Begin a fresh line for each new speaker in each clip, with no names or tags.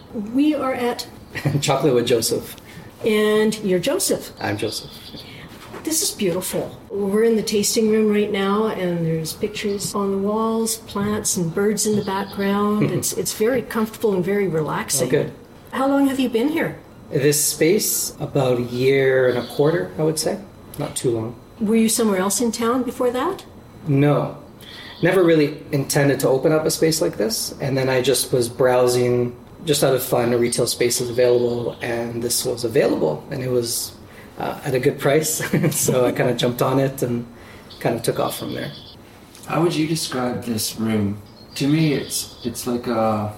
We are at
Chocolate with Joseph.
And you're Joseph.
I'm Joseph.
This is beautiful. We're in the tasting room right now, and there's pictures on the walls, plants and birds in the background. It's very comfortable and very relaxing.
Oh, good.
How long have you been here?
This space, about 1.25 years, I would say. Not too long.
Were you somewhere else in town before that?
No. Never really intended to open up a space like this. And then I just was browsing, just out of fun, retail spaces available. And this was available. And it was at a good price. So I kind of jumped on it and kind of took off from there.
How would you describe this room? To me, it's like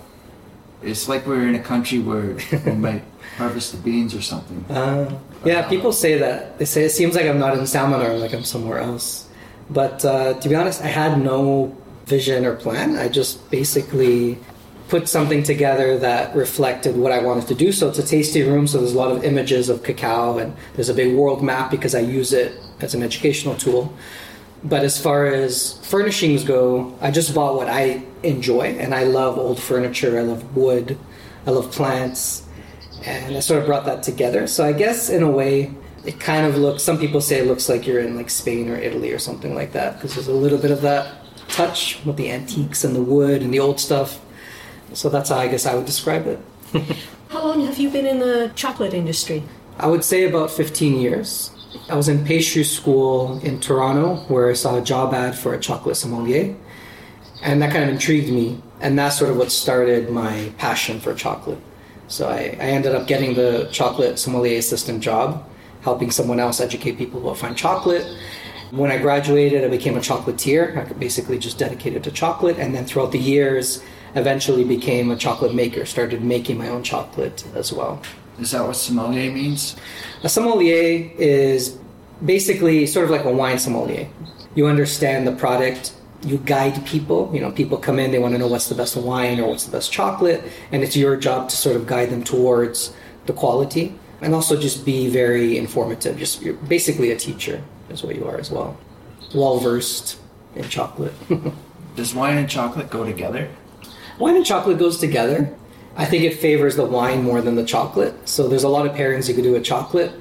we're in a country where we might harvest the beans or something.
Yeah, people say that. They say it seems like I'm not in Salmon, like I'm somewhere else. But to be honest, I had no vision or plan. I just basically put something together that reflected what I wanted to do. So it's a tasting room, so there's a lot of images of cacao, and there's a big world map because I use it as an educational tool. But as far as furnishings go, I just bought what I enjoy, and I love old furniture, I love wood, I love plants, and I sort of brought that together. So I guess in a way, it kind of looks, some people say it looks like you're in like Spain or Italy or something like that, because there's a little bit of that touch with the antiques and the wood and the old stuff. So that's how I guess I would describe it.
How long have you been in the chocolate industry?
I would say about 15 years. I was in pastry school in Toronto where I saw a job ad for a chocolate sommelier. And that kind of intrigued me. And that's sort of what started my passion for chocolate. So I ended up getting the chocolate sommelier assistant job, helping someone else educate people about fine chocolate. When I graduated, I became a chocolatier. I basically just dedicated to chocolate. And then throughout the years, eventually became a chocolate maker, started making my own chocolate as well.
Is that what sommelier means?
A sommelier is basically sort of like a wine sommelier. You understand the product, you guide people. You know, people come in, they want to know what's the best wine or what's the best chocolate, and it's your job to sort of guide them towards the quality and also just be very informative. Just you're basically a teacher is what you are as well. Well-versed in chocolate.
Does wine and chocolate go together?
Wine and chocolate goes together. I think it favors the wine more than the chocolate. So there's a lot of pairings you could do with chocolate.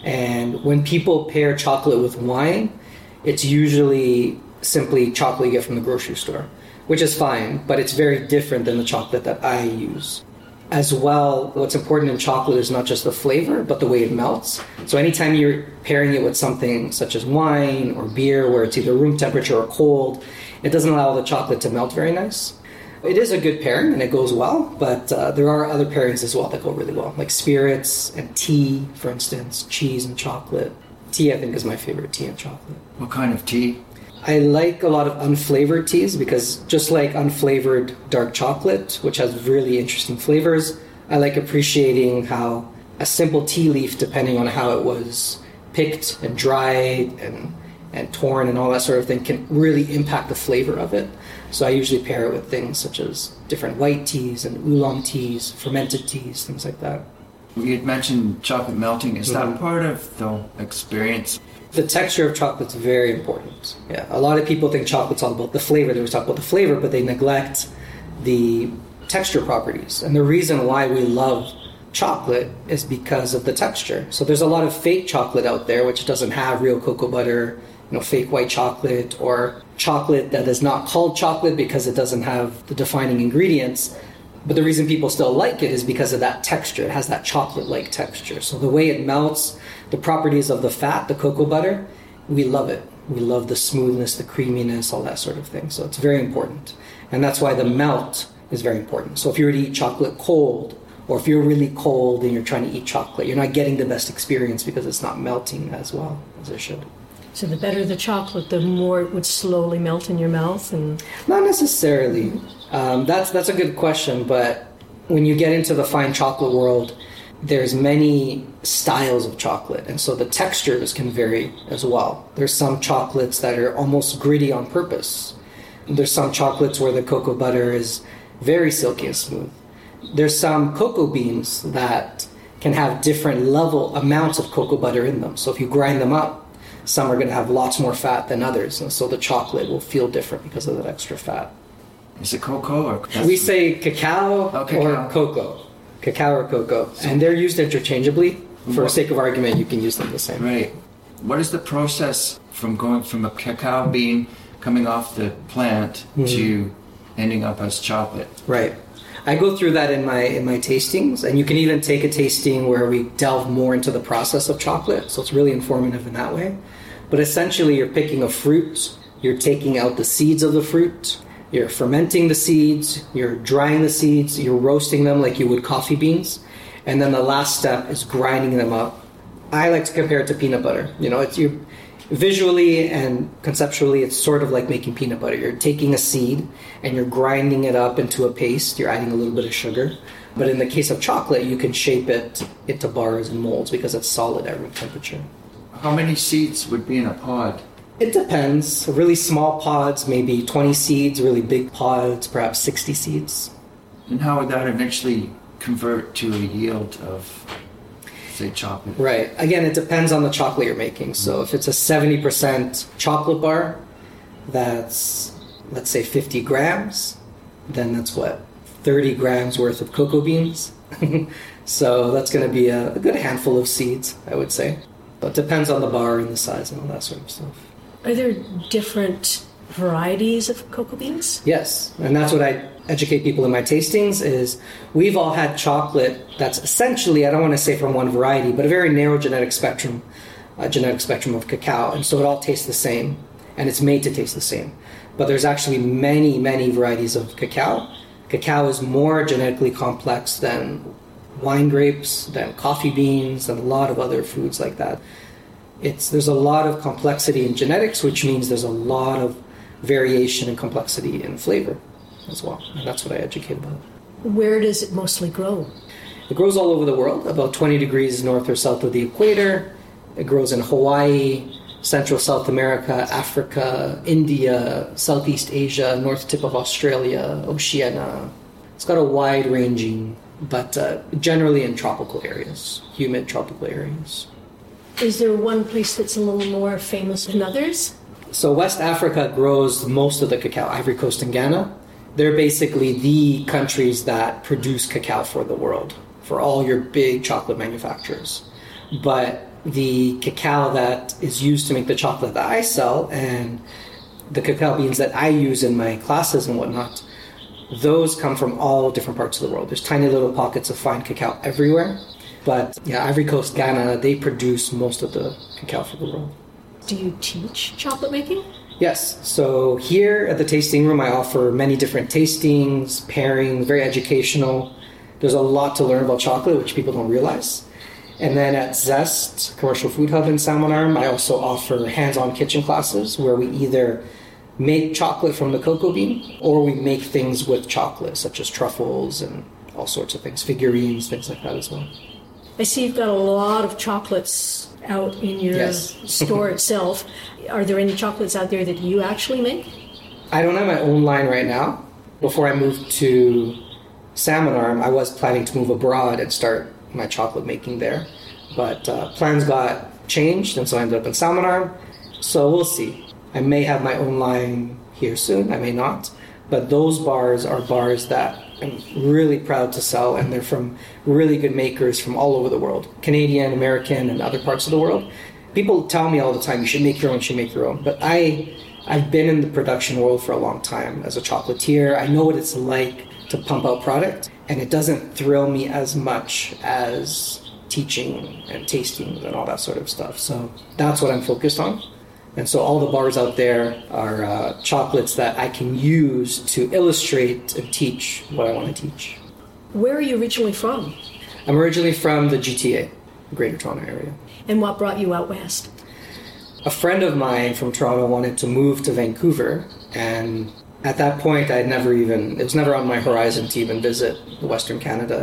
And when people pair chocolate with wine, it's usually simply chocolate you get from the grocery store, which is fine, but it's very different than the chocolate that I use. As well, what's important in chocolate is not just the flavor, but the way it melts. So anytime you're pairing it with something such as wine or beer, where it's either room temperature or cold, it doesn't allow the chocolate to melt very nice. It is a good pairing and it goes well, but there are other pairings as well that go really well, like spirits and tea, for instance, cheese and chocolate. Tea, I think, is my favorite tea and chocolate.
What kind of tea?
I like a lot of unflavored teas because just like unflavored dark chocolate, which has really interesting flavors, I like appreciating how a simple tea leaf, depending on how it was picked and dried and torn and all that sort of thing, can really impact the flavor of it. So I usually pair it with things such as different white teas and oolong teas, fermented teas, things like that.
You had mentioned chocolate melting. Is that part of the experience?
The texture of chocolate's very important. Yeah, a lot of people think chocolate's all about the flavor. They always talk about the flavor, but they neglect the texture properties. And the reason why we love chocolate is because of the texture. So there's a lot of fake chocolate out there which doesn't have real cocoa butter, fake white chocolate, or chocolate that is not called chocolate because it doesn't have the defining ingredients. But the reason people still like it is because of that texture. It has that chocolate-like texture. So the way it melts, the properties of the fat, the cocoa butter, we love it. We love the smoothness, the creaminess, all that sort of thing. So it's very important. And that's why the melt is very important. So if you were to eat chocolate cold, or if you're really cold and you're trying to eat chocolate, you're not getting the best experience because it's not melting as well as it should.
So the better the chocolate, the more it would slowly melt in your mouth? And
not necessarily. That's a good question, but when you get into the fine chocolate world, there's many styles of chocolate, and so the textures can vary as well. There's some chocolates that are almost gritty on purpose. There's some chocolates where the cocoa butter is very silky and smooth. There's some cocoa beans that can have different amounts of cocoa butter in them. So if you grind them up, some are going to have lots more fat than others, and so the chocolate will feel different because of that extra fat.
Is it cocoa or?
We say cacao or cocoa. cacao or cocoa. And they're used interchangeably. For the sake of argument, you can use them the same.
Right. What is the process from going from a cacao bean coming off the plant to ending up as chocolate?
Right. I go through that in my tastings, and you can even take a tasting where we delve more into the process of chocolate, so it's really informative in that way. But essentially, you're picking a fruit, you're taking out the seeds of the fruit, you're fermenting the seeds, you're drying the seeds, you're roasting them like you would coffee beans, and then the last step is grinding them up. I like to compare it to peanut butter. Visually and conceptually, it's sort of like making peanut butter. You're taking a seed and you're grinding it up into a paste. You're adding a little bit of sugar. But in the case of chocolate, you can shape it into bars and molds because it's solid at room temperature.
How many seeds would be in a pod?
It depends. Really small pods, maybe 20 seeds. Really big pods, perhaps 60 seeds.
And how would that eventually convert to a yield of, say, chocolate?
Right. Again, it depends on the chocolate you're making. So if it's a 70% chocolate bar, that's, let's say, 50 grams, then that's 30 grams worth of cocoa beans. So that's going to be a good handful of seeds, I would say. But it depends on the bar and the size and all that sort of stuff.
Are there different varieties of cocoa beans?
Yes, and that's what I educate people in my tastings is we've all had chocolate that's essentially, I don't want to say from one variety, but a very narrow genetic spectrum of cacao. And so it all tastes the same, and it's made to taste the same. But there's actually many, many varieties of cacao. Cacao is more genetically complex than wine grapes, than coffee beans, and a lot of other foods like that. There's a lot of complexity in genetics, which means there's a lot of variation and complexity in flavor as well. And that's what I educate about.
Where does it mostly grow?
It grows all over the world, about 20 degrees north or south of the equator. It grows in Hawaii, Central South America, Africa, India, Southeast Asia, north tip of Australia, Oceania. It's got a wide ranging, but generally in tropical areas, humid tropical areas.
Is there one place that's a little more famous than others?
So West Africa grows most of the cacao, Ivory Coast and Ghana. They're basically the countries that produce cacao for the world, for all your big chocolate manufacturers. But the cacao that is used to make the chocolate that I sell and the cacao beans that I use in my classes and whatnot, those come from all different parts of the world. There's tiny little pockets of fine cacao everywhere. But yeah, Ivory Coast, Ghana, they produce most of the cacao for the world.
Do you teach chocolate making?
Yes. So here at the tasting room, I offer many different tastings, pairings, very educational. There's a lot to learn about chocolate, which people don't realize. And then at Zest, Commercial Food Hub in Salmon Arm, I also offer hands-on kitchen classes where we either make chocolate from the cocoa bean or we make things with chocolate, such as truffles and all sorts of things, figurines, things like that as well.
I see you've got a lot of chocolates out in your store itself. Are there any chocolates out there that you actually make?
I don't have my own line right now. Before I moved to Salmon Arm, I was planning to move abroad and start my chocolate making there. But plans got changed, and so I ended up in Salmon Arm. So we'll see. I may have my own line here soon. I may not. But those bars are bars that I'm really proud to sell, and they're from really good makers from all over the world. Canadian, American, and other parts of the world. People tell me all the time, you should make your own, But I've been in the production world for a long time as a chocolatier. I know what it's like to pump out product, and it doesn't thrill me as much as teaching and tasting and all that sort of stuff. So that's what I'm focused on. And so all the bars out there are chocolates that I can use to illustrate and teach what I want to teach.
Where are you originally from?
I'm originally from the GTA, Greater Toronto area.
And what brought you out west?
A friend of mine from Toronto wanted to move to Vancouver, and at that point it was never on my horizon to even visit Western Canada.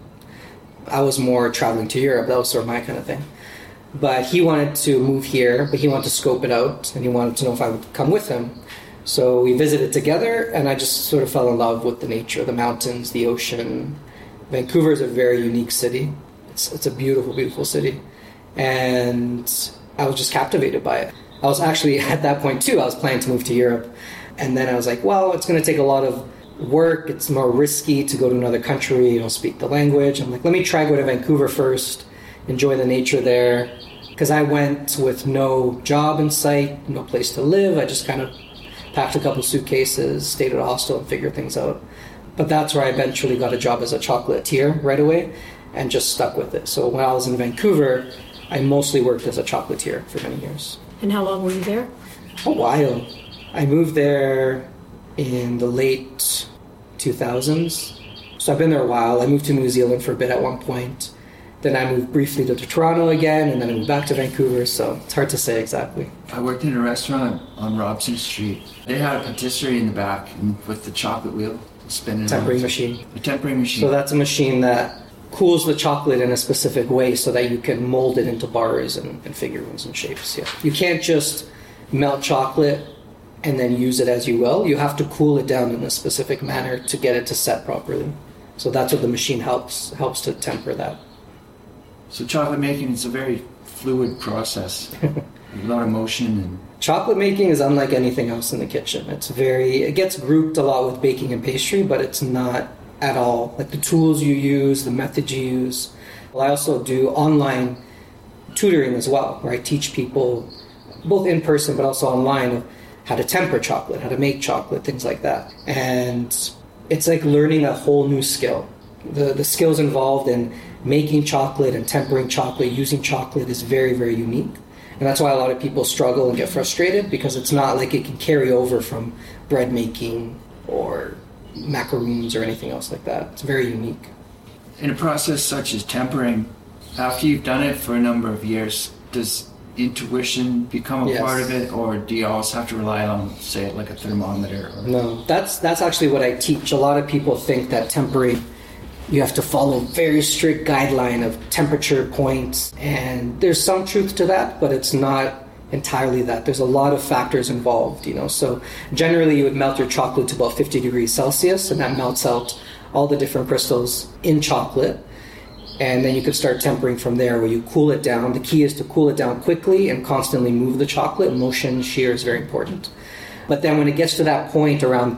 I was more traveling to Europe. That was sort of my kind of thing. But he wanted to move here, but he wanted to scope it out, and he wanted to know if I would come with him. So we visited together, and I just sort of fell in love with the nature, the mountains, the ocean. Vancouver is a very unique city. It's a beautiful, beautiful city. And I was just captivated by it. I was actually, at that point too, I was planning to move to Europe. And then I was like, well, it's going to take a lot of work. It's more risky to go to another country, you don't speak the language. I'm like, let me try go to Vancouver first, enjoy the nature there. Because I went with no job in sight, no place to live. I just kind of packed a couple suitcases, stayed at a hostel and figured things out. But that's where I eventually got a job as a chocolatier right away and just stuck with it. So when I was in Vancouver, I mostly worked as a chocolatier for many years.
And how long were you there?
A while. I moved there in the late 2000s. So I've been there a while. I moved to New Zealand for a bit at one point. Then I moved briefly to Toronto again, and then I moved back to Vancouver, so it's hard to say exactly.
I worked in a restaurant on Robson Street. They had a patisserie in the back and with the chocolate wheel spinning.
Tempering machine.
A tempering machine.
So that's a machine that cools the chocolate in a specific way so that you can mold it into bars and figurines and shapes. Yeah. You can't just melt chocolate and then use it as you will. You have to cool it down in a specific manner to get it to set properly. So that's what the machine helps to temper that.
So chocolate making is a very fluid process. A lot of motion and
chocolate making is unlike anything else in the kitchen. It gets grouped a lot with baking and pastry, but it's not at all like the tools you use, the methods you use. Well, I also do online tutoring as well, where I teach people both in person but also online how to temper chocolate, how to make chocolate, things like that. And it's like learning a whole new skill. The skills involved in making chocolate and tempering chocolate, using chocolate is very, very unique. And that's why a lot of people struggle and get frustrated, because it's not like it can carry over from bread making or macaroons or anything else like that. It's very unique.
In a process such as tempering, after you've done it for a number of years, does intuition become a part of it, or do you always have to rely on, say, like a thermometer?
No, that's actually what I teach. A lot of people think that tempering, you have to follow a very strict guideline of temperature points, and there's some truth to that, but it's not entirely that. There's a lot of factors involved, So generally you would melt your chocolate to about 50 degrees Celsius, and that melts out all the different crystals in chocolate. And then you could start tempering from there, where you cool it down. The key is to cool it down quickly and constantly move the chocolate. Motion, shear is very important. But then when it gets to that point around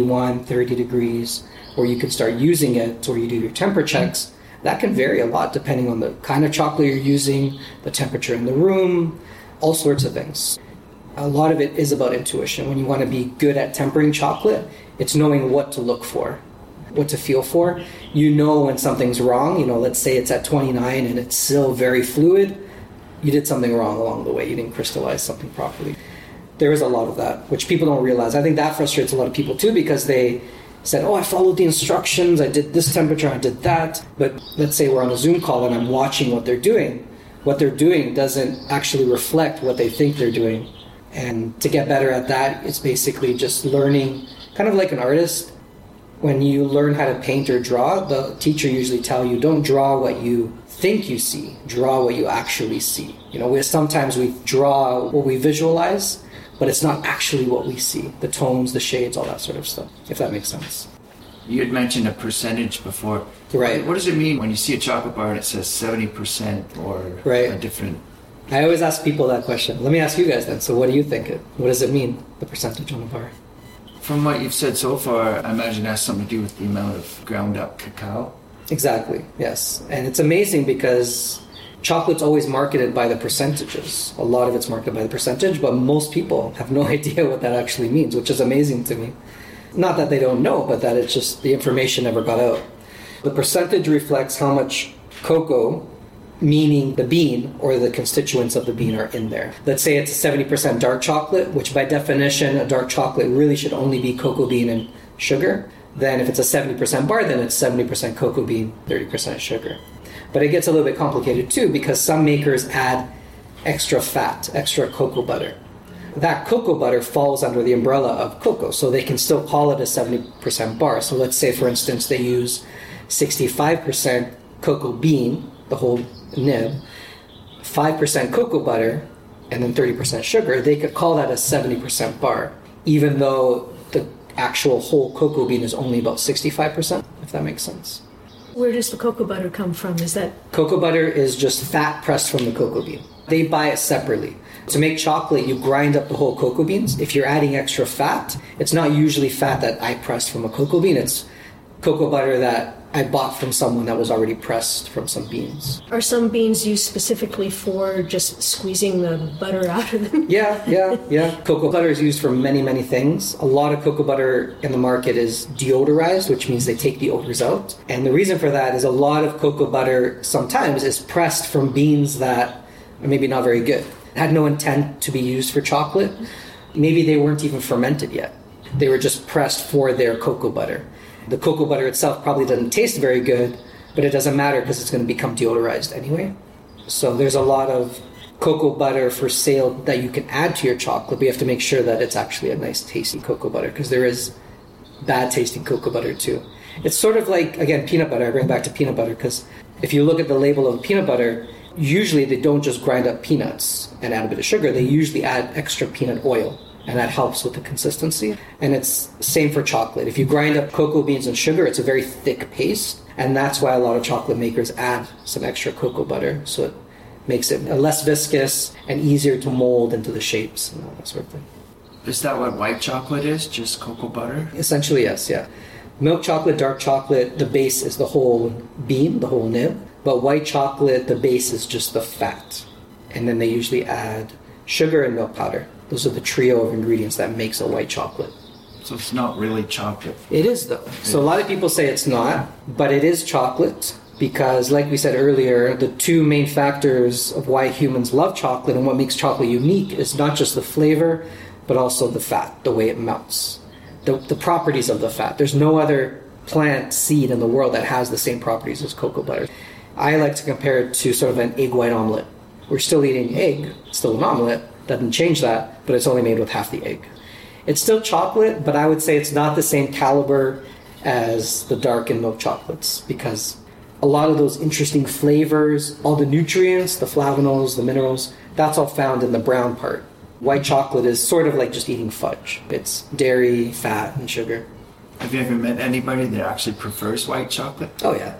30 degrees, where you can start using it, or you do your temper checks, that can vary a lot depending on the kind of chocolate you're using, the temperature in the room, all sorts of things. A lot of it is about intuition. When you want to be good at tempering chocolate, it's knowing what to look for, what to feel for. You know when something's wrong. Let's say it's at 29 and it's still very fluid. You did something wrong along the way. You didn't crystallize something properly. There is a lot of that, which people don't realize. I think that frustrates a lot of people too, because they said, I followed the instructions, I did this temperature, I did that. But let's say we're on a Zoom call and I'm watching what they're doing. What they're doing doesn't actually reflect what they think they're doing. And to get better at that, it's basically just learning, kind of like an artist. When you learn how to paint or draw, the teacher usually tell you, don't draw what you think you see, draw what you actually see. Sometimes we draw what we visualize, but it's not actually what we see. The tones, the shades, all that sort of stuff, if that makes sense.
You had mentioned a percentage before.
Right.
What does it mean when you see a chocolate bar and it says 70% or a different...
I always ask people that question. Let me ask you guys then. So what do you think? What does it mean, the percentage on the bar?
From what you've said so far, I imagine it has something to do with the amount of ground up cacao.
Exactly, yes. And it's amazing because chocolate's always marketed by the percentages. A lot of it's marketed by the percentage, but most people have no idea what that actually means, which is amazing to me. Not that they don't know, but that it's just the information never got out. The percentage reflects how much cocoa, meaning the bean or the constituents of the bean, are in there. Let's say it's 70% dark chocolate, which by definition, a dark chocolate really should only be cocoa bean and sugar. Then if it's a 70% bar, then it's 70% cocoa bean, 30% sugar. But it gets a little bit complicated too, because some makers add extra fat, extra cocoa butter. That cocoa butter falls under the umbrella of cocoa, so they can still call it a 70% bar. So let's say, for instance, they use 65% cocoa bean, the whole nib, 5% cocoa butter, and then 30% sugar. They could call that a 70% bar, even though the actual whole cocoa bean is only about 65%, if that makes sense.
Where does the cocoa butter come from? Is that...
Cocoa butter is just fat pressed from the cocoa bean. They buy it separately. To make chocolate, you grind up the whole cocoa beans. If you're adding extra fat, it's not usually fat that I pressed from a cocoa bean. It's cocoa butter that I bought from someone that was already pressed from some beans.
Are some beans used specifically for just squeezing the butter out of them?
Yeah. Cocoa butter is used for many, many things. A lot of cocoa butter in the market is deodorized, which means they take the odors out. And the reason for that is a lot of cocoa butter sometimes is pressed from beans that are maybe not very good. Had no intent to be used for chocolate. Maybe they weren't even fermented yet. They were just pressed for their cocoa butter. The cocoa butter itself probably doesn't taste very good, but it doesn't matter because it's going to become deodorized anyway. So there's a lot of cocoa butter for sale that you can add to your chocolate, but you have to make sure that it's actually a nice tasty cocoa butter, because there is bad tasting cocoa butter too. It's sort of like, again, peanut butter. I bring back to peanut butter because if you look at the label of peanut butter, usually they don't just grind up peanuts and add a bit of sugar. They usually add extra peanut oil, and that helps with the consistency. And it's same for chocolate. If you grind up cocoa beans and sugar, it's a very thick paste, and that's why a lot of chocolate makers add some extra cocoa butter, so it makes it less viscous and easier to mold into the shapes and all that sort of thing.
Is that what white chocolate is? Just cocoa butter?
Essentially, yes, yeah. Milk chocolate, dark chocolate, the base is the whole bean, the whole nib. But white chocolate, the base is just the fat. And then they usually add sugar and milk powder. Those are the trio of ingredients that makes a white chocolate.
So it's not really chocolate.
It is, though. So a lot of people say it's not, but it is chocolate because, like we said earlier, the two main factors of why humans love chocolate and what makes chocolate unique is not just the flavor, but also the fat, the way it melts, the properties of the fat. There's no other plant seed in the world that has the same properties as cocoa butter. I like to compare it to sort of an egg white omelet. We're still eating egg, still an omelet, doesn't change that, but it's only made with half the egg. It's still chocolate, but I would say it's not the same caliber as the dark and milk chocolates, because a lot of those interesting flavors, all the nutrients, the flavonols, the minerals, that's all found in the brown part. White chocolate is sort of like just eating fudge. It's dairy, fat, and sugar.
Have you ever met anybody that actually prefers white chocolate?
Oh, yeah.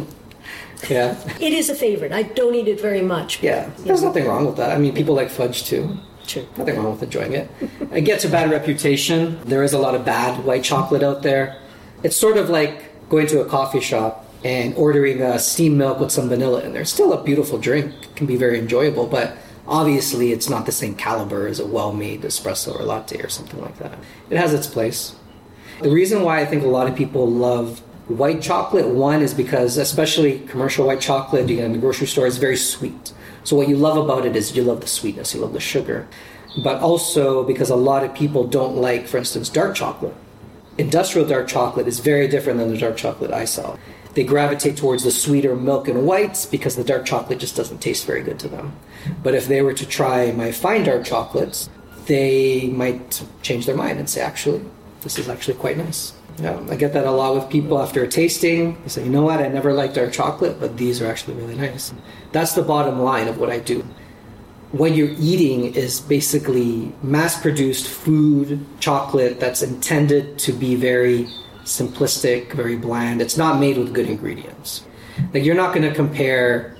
Yeah.
It is a favorite. I don't eat it very much.
Yeah, there's nothing wrong with that. I mean, people like fudge too.
Sure.
Nothing wrong with enjoying it. It gets a bad reputation. There is a lot of bad white chocolate out there. It's sort of like going to a coffee shop and ordering a steamed milk with some vanilla in there. It's still a beautiful drink. It can be very enjoyable, but obviously it's not the same caliber as a well-made espresso or latte or something like that. It has its place. The reason why I think a lot of people love white chocolate, one, is because especially commercial white chocolate you get in the grocery store is very sweet. So what you love about it is you love the sweetness, you love the sugar. But also because a lot of people don't like, for instance, dark chocolate. Industrial dark chocolate is very different than the dark chocolate I saw. They gravitate towards the sweeter milk and whites because the dark chocolate just doesn't taste very good to them. But if they were to try my fine dark chocolates, they might change their mind and say, actually, this is actually quite nice. Yeah, I get that a lot with people after a tasting. They say, you know what, I never liked dark chocolate, but these are actually really nice. That's the bottom line of what I do. What you're eating is basically mass-produced food, chocolate that's intended to be very simplistic, very bland. It's not made with good ingredients. Like, you're not going to compare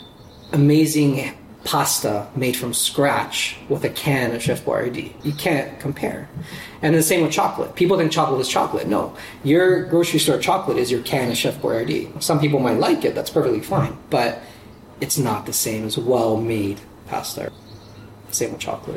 amazing pasta made from scratch with a can of Chef Boyardee. You can't compare. And the same with chocolate. People think chocolate is chocolate. No. Your grocery store chocolate is your can of Chef Boyardee. Some people might like it. That's perfectly fine. But it's not the same as well-made pasta. Same with chocolate.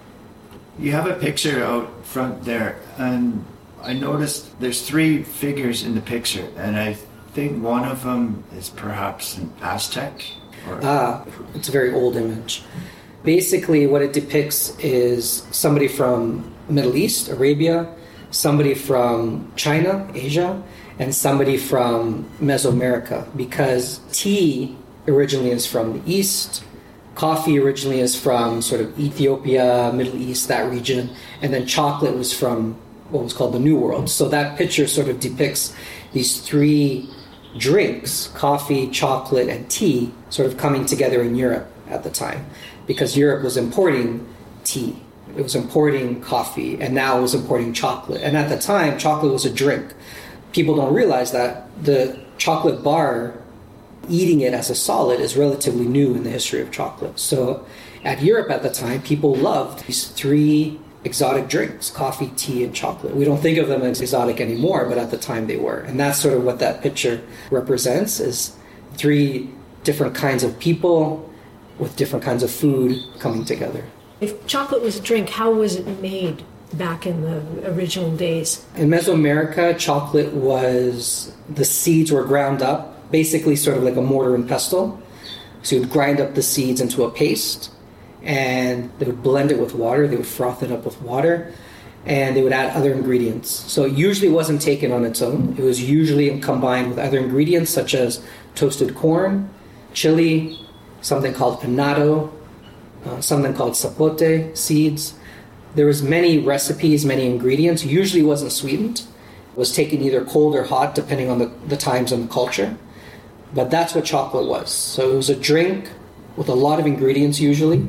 You have a picture out front there, and I noticed there's 3 figures in the picture, and I think one of them is perhaps an Aztec.
It's a very old image. Basically, what it depicts is somebody from Middle East, Arabia, somebody from China, Asia, and somebody from Mesoamerica, because tea originally is from the East, coffee originally is from sort of Ethiopia, Middle East, that region, and then chocolate was from what was called the New World. So that picture sort of depicts these 3 drinks, coffee, chocolate, and tea, sort of coming together in Europe at the time, because Europe was importing tea, it was importing coffee, and now it was importing chocolate. And at the time, chocolate was a drink. People don't realize that the chocolate bar eating it as a solid is relatively new in the history of chocolate. So at Europe at the time, people loved these three exotic drinks, coffee, tea, and chocolate. We don't think of them as exotic anymore, but at the time they were. And that's sort of what that picture represents, is three different kinds of people with different kinds of food coming together.
If chocolate was a drink, how was it made back in the original days?
In Mesoamerica, chocolate was, the seeds were ground up, basically sort of like a mortar and pestle. So you would grind up the seeds into a paste, and they would blend it with water, they would froth it up with water, and they would add other ingredients. So it usually wasn't taken on its own. It was usually combined with other ingredients such as toasted corn, chili, something called annatto, something called sapote seeds. There was many recipes, many ingredients. Usually wasn't sweetened. It was taken either cold or hot, depending on the times and the culture. But that's what chocolate was. So it was a drink with a lot of ingredients usually,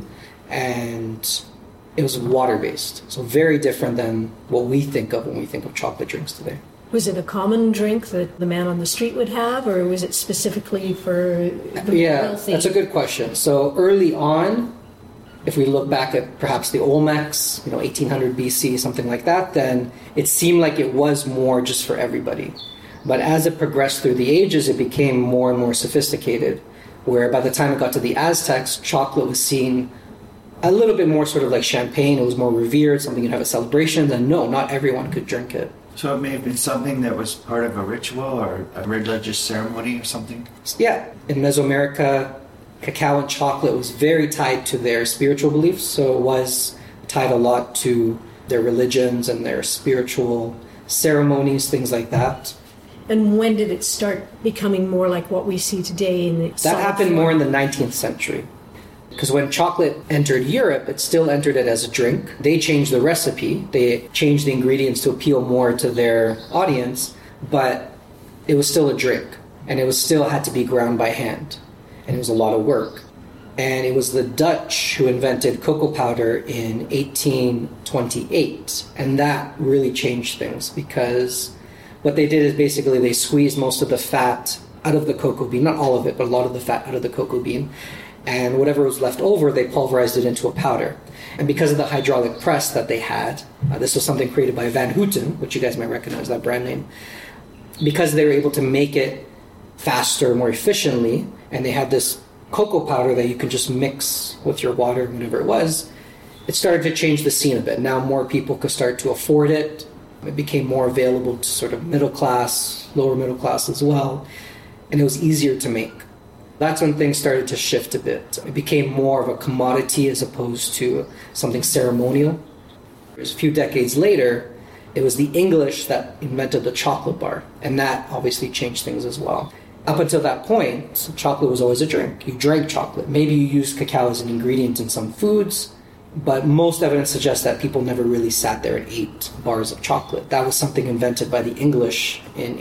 and it was water-based. So very different than what we think of when we think of chocolate drinks today.
Was it a common drink that the man on the street would have, or was it specifically for the wealthy?
That's a good question. So early on, if we look back at perhaps the Olmecs, 1800 BC, something like that, then it seemed like it was more just for everybody. But as it progressed through the ages, it became more and more sophisticated, where by the time it got to the Aztecs, chocolate was seen a little bit more sort of like champagne. It was more revered, something you'd have at celebrations, and no, not everyone could drink it.
So it may have been something that was part of a ritual or a religious ceremony or something?
Yeah. In Mesoamerica, cacao and chocolate was very tied to their spiritual beliefs, so it was tied a lot to their religions and their spiritual ceremonies, things like that.
And when did it start becoming more like what we see today?
That happened more in the 19th century. Because when chocolate entered Europe, it still entered it as a drink. They changed the recipe. They changed the ingredients to appeal more to their audience, but it was still a drink. And it was still had to be ground by hand. And it was a lot of work. And it was the Dutch who invented cocoa powder in 1828. And that really changed things, because what they did is basically they squeezed most of the fat out of the cocoa bean. Not all of it, but a lot of the fat out of the cocoa bean. And whatever was left over, they pulverized it into a powder. And because of the hydraulic press that they had, this was something created by Van Houten, which you guys might recognize, that brand name. Because they were able to make it faster, more efficiently, and they had this cocoa powder that you could just mix with your water, whatever it was, it started to change the scene a bit. Now more people could start to afford it. It became more available to sort of middle class, lower middle class as well. And it was easier to make. That's when things started to shift a bit. It became more of a commodity as opposed to something ceremonial. A few decades later, it was the English that invented the chocolate bar, and that obviously changed things as well. Up until that point, chocolate was always a drink. You drank chocolate. Maybe you used cacao as an ingredient in some foods, but most evidence suggests that people never really sat there and ate bars of chocolate. That was something invented by the English in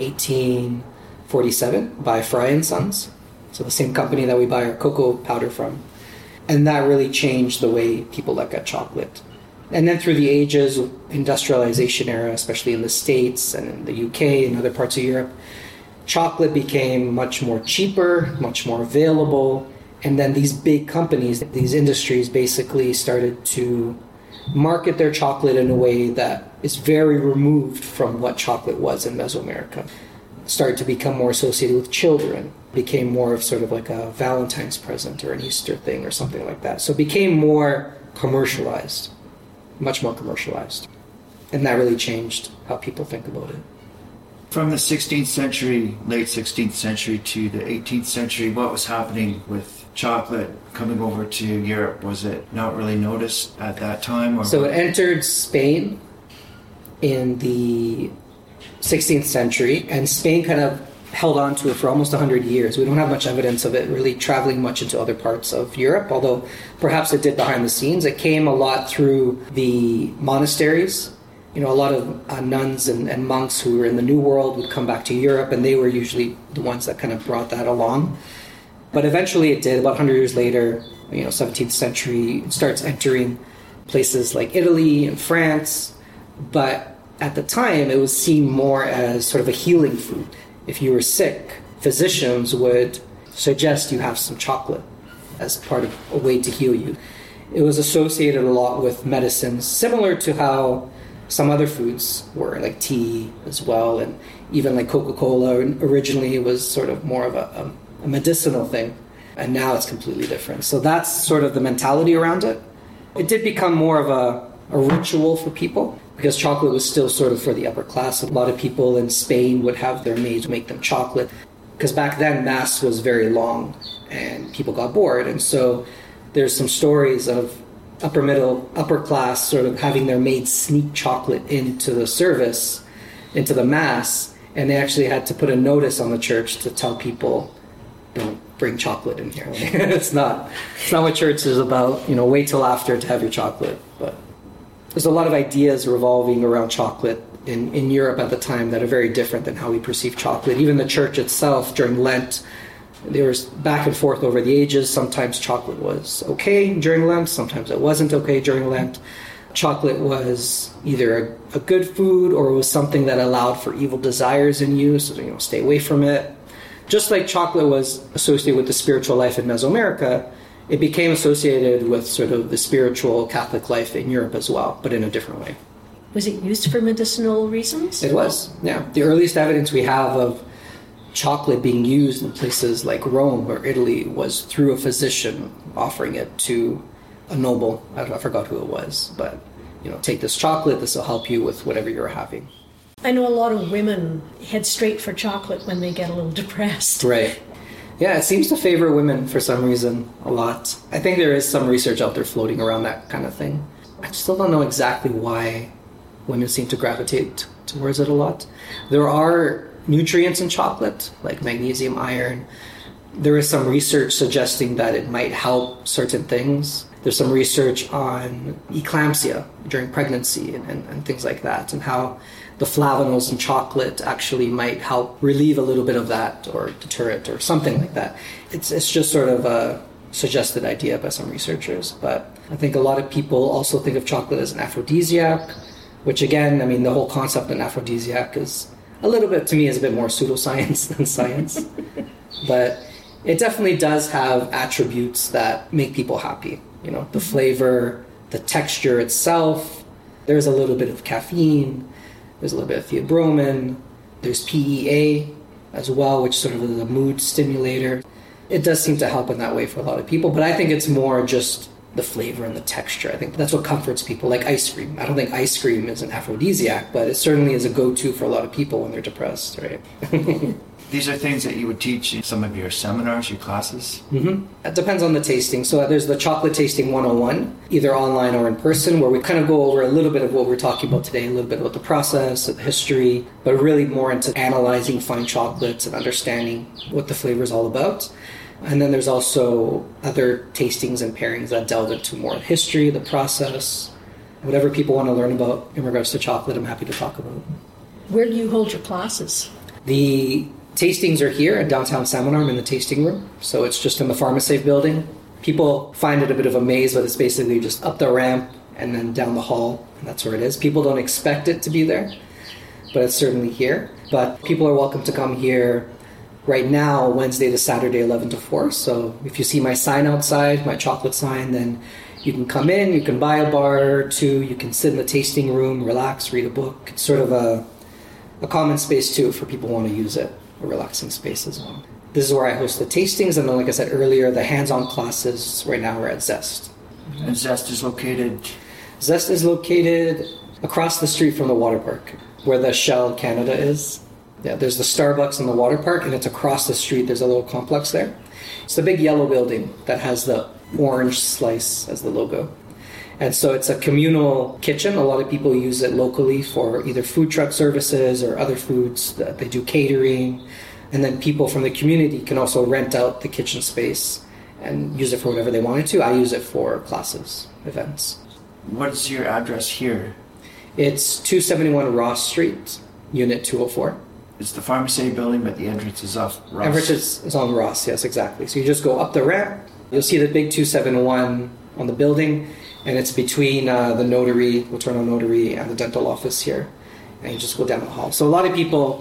1847 by Fry & Sons. So the same company that we buy our cocoa powder from. And that really changed the way people look at chocolate. And then through the ages, industrialization era, especially in the States and in the UK and other parts of Europe, chocolate became much more cheaper, much more available. And then these big companies, these industries basically started to market their chocolate in a way that is very removed from what chocolate was in Mesoamerica. Started to become more associated with children, became more of sort of like a Valentine's present or an Easter thing or something like that. So it became more commercialized, much more commercialized. And that really changed how people think about it.
From the 16th century, late 16th century to the 18th century, what was happening with chocolate coming over to Europe? Was it not really noticed at that time?
So it entered Spain in the 16th century, and Spain kind of held on to it for almost 100 years. We don't have much evidence of it really traveling much into other parts of Europe, although perhaps it did behind the scenes. It came a lot through the monasteries. A lot of nuns and monks who were in the New World would come back to Europe, and they were usually the ones that kind of brought that along. But eventually it did. About 100 years later, 17th century, it starts entering places like Italy and France. But at the time, it was seen more as sort of a healing food. If you were sick, physicians would suggest you have some chocolate as part of a way to heal you. It was associated a lot with medicines, similar to how some other foods were, like tea as well, and even like Coca-Cola. Originally, it was sort of more of a medicinal thing, and now it's completely different. So that's sort of the mentality around it. It did become more of a ritual for people, because chocolate was still sort of for the upper class. A lot of people in Spain would have their maids make them chocolate, because back then Mass was very long and people got bored. And so there's some stories of upper class sort of having their maids sneak chocolate into the service, into the Mass, and they actually had to put a notice on the church to tell people, don't bring chocolate in here. It's not what church is about. Wait till after to have your chocolate. But there's a lot of ideas revolving around chocolate in Europe at the time that are very different than how we perceive chocolate. Even the church itself, during Lent, there was back and forth over the ages. Sometimes chocolate was okay during Lent, sometimes it wasn't okay during Lent. Chocolate was either a good food or it was something that allowed for evil desires in you, so stay away from it. Just like chocolate was associated with the spiritual life in Mesoamerica, it became associated with sort of the spiritual Catholic life in Europe as well, but in a different way.
Was it used for medicinal reasons?
It was, yeah. The earliest evidence we have of chocolate being used in places like Rome or Italy was through a physician offering it to a noble. I forgot who it was, but take this chocolate, this will help you with whatever you're having.
I know a lot of women head straight for chocolate when they get a little depressed.
Right. Yeah, it seems to favor women for some reason a lot. I think there is some research out there floating around that kind of thing. I still don't know exactly why women seem to gravitate towards it a lot. There are nutrients in chocolate, like magnesium, iron. There is some research suggesting that it might help certain things. There's some research on eclampsia during pregnancy and things like that, and how the flavanols in chocolate actually might help relieve a little bit of that or deter it or something like that. It's just sort of a suggested idea by some researchers. But I think a lot of people also think of chocolate as an aphrodisiac, which again, the whole concept of an aphrodisiac is a little bit, to me, is a bit more pseudoscience than science. But it definitely does have attributes that make people happy. The flavor, the texture itself. There's a little bit of caffeine. There's a little bit of theobromine. There's PEA as well, which sort of is a mood stimulator. It does seem to help in that way for a lot of people, but I think it's more just the flavor and the texture. I think that's what comforts people, like ice cream. I don't think ice cream is an aphrodisiac, but it certainly is a go-to for a lot of people when they're depressed, right?
These are things that you would teach in some of your seminars, your classes?
Mm-hmm. It depends on the tasting. So there's the Chocolate Tasting 101, either online or in person, where we kind of go over a little bit of what we're talking about today, a little bit about the process, the history, but really more into analyzing fine chocolates and understanding what the flavor is all about. And then there's also other tastings and pairings that delve into more history, the process, whatever people want to learn about in regards to chocolate, I'm happy to talk about.
Where do you hold your classes?
The tastings are here in downtown Salmon Arm in the tasting room. So it's just in the PharmaSafe building. People find it a bit of a maze, but it's basically just up the ramp and then down the hall. And that's where it is. People don't expect it to be there, but it's certainly here. But people are welcome to come here right now, Wednesday to Saturday, 11 to 4. So if you see my sign outside, my chocolate sign, then you can come in, you can buy a bar or two, you can sit in the tasting room, relax, read a book. It's sort of a common space too for people who want to use it, a relaxing space as well. This is where I host the tastings, and then like I said earlier, the hands-on classes right now are at Zest.
And Zest is located?
Zest is located across the street from the water park, where the Shell Canada is. Yeah, there's the Starbucks in the water park, and it's across the street. There's a little complex there. It's the big yellow building that has the orange slice as the logo. And so it's a communal kitchen. A lot of people use it locally for either food truck services or other foods. They do catering. And then people from the community can also rent out the kitchen space and use it for whatever they wanted to. I use it for classes, events.
What is your address here?
It's 271 Ross Street, Unit 204.
It's the PharmaSafe building, but the entrance is off Ross.
Entrance is on Ross, yes, exactly. So you just go up the ramp. You'll see the big 271 on the building, and it's between the notary, Letourneau Notary, and the dental office here. And you just go down the hall. So a lot of people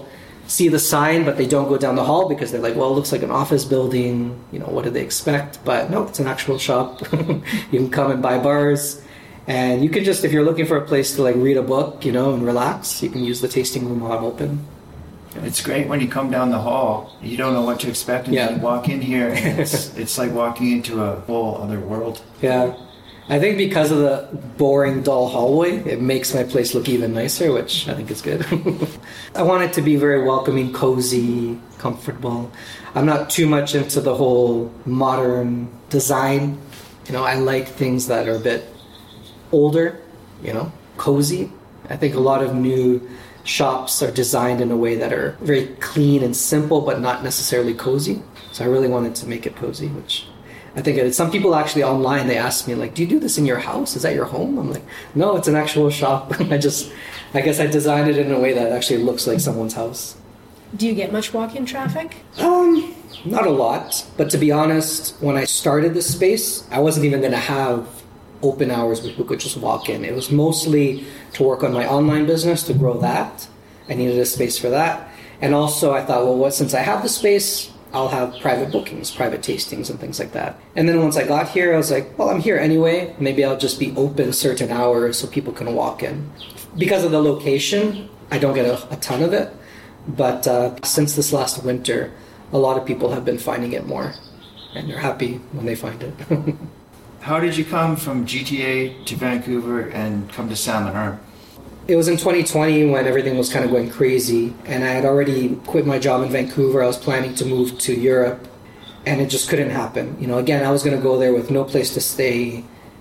see the sign, but they don't go down the hall because they're like, well, it looks like an office building. You know, what do they expect? But no, it's an actual shop. You can come and buy bars. And you can just, if you're looking for a place to like read a book, you know, and relax, you can use the tasting room while I'm open.
It's great when you come down the hall. You don't know what to expect, and you walk in here, and it's like walking into a whole other world.
Yeah. I think because of the boring, dull hallway, it makes my place look even nicer, which I think is good. I want it to be very welcoming, cozy, comfortable. I'm not too much into the whole modern design. You know, I like things that are a bit older, you know, cozy. I think a lot of new shops are designed in a way that are very clean and simple, but not necessarily cozy. So I really wanted to make it cozy, which I think some people actually online, they ask me like, do you do this in your house? Is that your home? I'm like, no, it's an actual shop. I guess I designed it in a way that actually looks like someone's house.
Do you get much walk-in traffic?
Not a lot, but to be honest, when I started this space, I wasn't even going to have open hours where people could just walk in. It was mostly to work on my online business, to grow that. I needed a space for that. And also I thought, well, since I have the space, I'll have private bookings, private tastings and things like that. And then once I got here, I was like, well, I'm here anyway. Maybe I'll just be open certain hours so people can walk in. Because of the location, I don't get a ton of it. But since this last winter, a lot of people have been finding it more. And they're happy when they find it.
How did you come from GTA to Vancouver and come to Salmon Arm?
It was in 2020 when everything was kind of going crazy, and I had already quit my job in Vancouver. I was planning to move to Europe, and it just couldn't happen. You know, again, I was going to go there with no place to stay,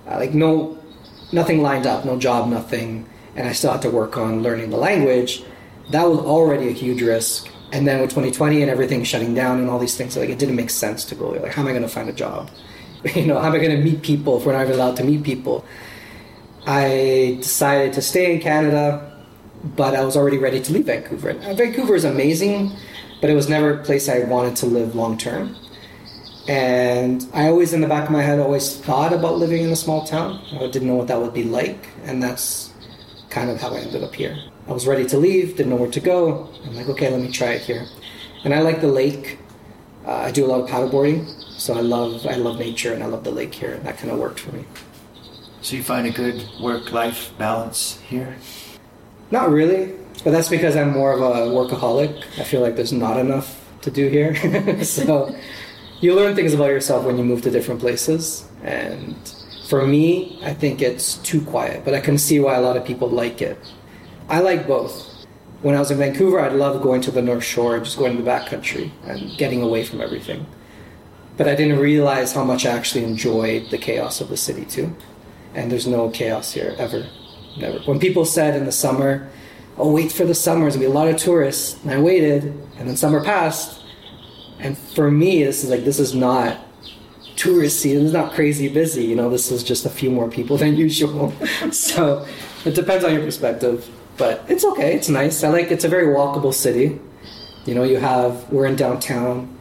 nothing lined up, no job, nothing, and I still had to work on learning the language. That was already a huge risk. And then with 2020 and everything shutting down and all these things, like it didn't make sense to go there. Like, how am I going to find a job? You know, how am I going to meet people if we're not even allowed to meet people? I decided to stay in Canada, but I was already ready to leave Vancouver. Vancouver is amazing, but it was never a place I wanted to live long term. And I always, in the back of my head, always thought about living in a small town. I didn't know what that would be like, and that's kind of how I ended up here. I was ready to leave, didn't know where to go. I'm like, okay, let me try it here. And I like the lake. I do a lot of paddleboarding, so I love nature, and I love the lake here, and that kind of worked for me.
So you find a good work-life balance here?
Not really, but that's because I'm more of a workaholic. I feel like there's not enough to do here. So you learn things about yourself when you move to different places. And for me, I think it's too quiet, but I can see why a lot of people like it. I like both. When I was in Vancouver, I'd love going to the North Shore, just going to the backcountry and getting away from everything. But I didn't realize how much I actually enjoyed the chaos of the city too. And there's no chaos here, ever. Never. When people said in the summer, oh, wait for the summer, there's going to be a lot of tourists. And I waited, and then summer passed. And for me, this is not touristy, this is not crazy busy. You know, this is just a few more people than usual. So it depends on your perspective. But it's okay, it's nice. It's a very walkable city. You know, we're in downtown,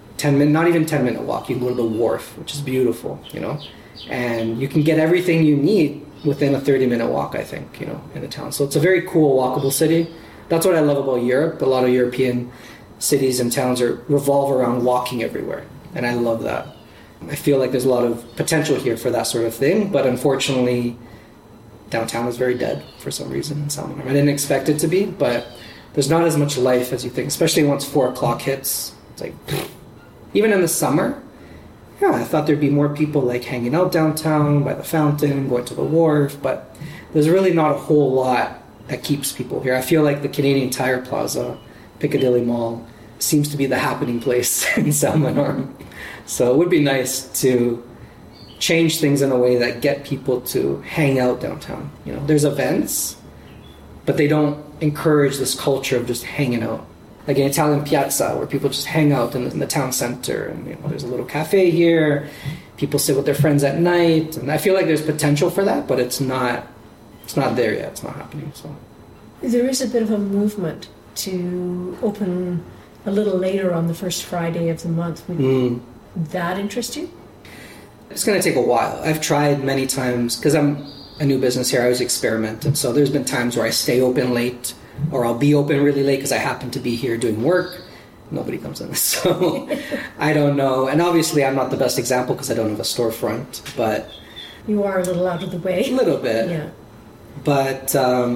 not even 10-minute walk. You can go to the wharf, which is beautiful, you know. And you can get everything you need within a 30-minute walk, I think, you know, in the town. So it's a very cool, walkable city. That's what I love about Europe. A lot of European cities and towns revolve around walking everywhere. And I love that. I feel like there's a lot of potential here for that sort of thing. But unfortunately, downtown is very dead for some reason in Salmon Arm. I didn't expect it to be, but there's not as much life as you think, especially once 4 o'clock hits. It's like, even in the summer, yeah, I thought there'd be more people like hanging out downtown by the fountain, going to the wharf, but there's really not a whole lot that keeps people here. I feel like the Canadian Tire Plaza, Piccadilly Mall, seems to be the happening place in Salmon Arm. So it would be nice to change things in a way that get people to hang out downtown. You know, there's events, but they don't encourage this culture of just hanging out. Like an Italian piazza where people just hang out in the town center, and you know, there's a little cafe here. People sit with their friends at night, and I feel like there's potential for that, but it's not there yet. It's not happening. So
there is a bit of a movement to open a little later on the first Friday of the month. Would that interest you?
It's going to take a while. I've tried many times because I'm a new business here. I always experiment, and so there's been times where I stay open late or I'll be open really late because I happen to be here doing work. Nobody comes in. So I don't know. And obviously I'm not the best example because I don't have a storefront, but...
You are a little out of the way.
A little bit.
Yeah.
But